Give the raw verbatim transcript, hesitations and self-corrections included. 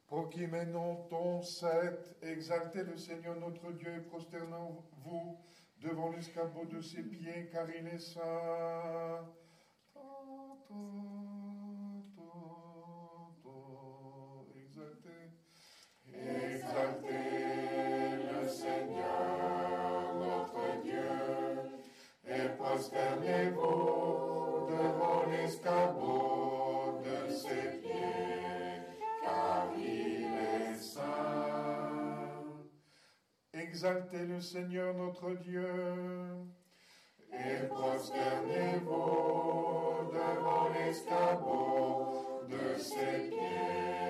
Proclamons ton sept, exaltez le Seigneur notre Dieu et prosternons-vous devant l'escabeau de ses pieds, car il est saint. Exaltez, exaltez le Seigneur notre Dieu et prosternez-vous devant l'escabeau de ses pieds, car il est saint. Exaltez le Seigneur notre Dieu et prosternez-vous devant l'escabeau de ses pieds,